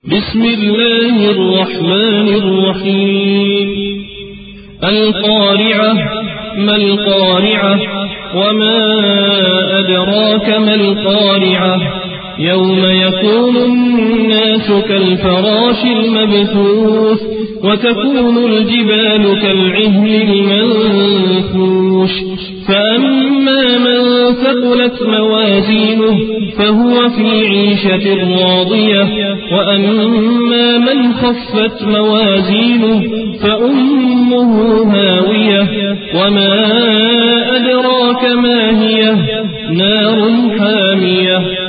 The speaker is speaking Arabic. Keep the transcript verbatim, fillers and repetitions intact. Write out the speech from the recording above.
بسم الله الرحمن الرحيم القارعة ما القارعة وما أدراك ما القارعة يوم يكون الناس كالفراش المبثوث وتكون الجبال كالعهن المنفوش فأما من ثقلت موازينه فهو في عيشة راضية وأما من خفت موازينه فأمه هاوية وما أدراك ما هي نار حامية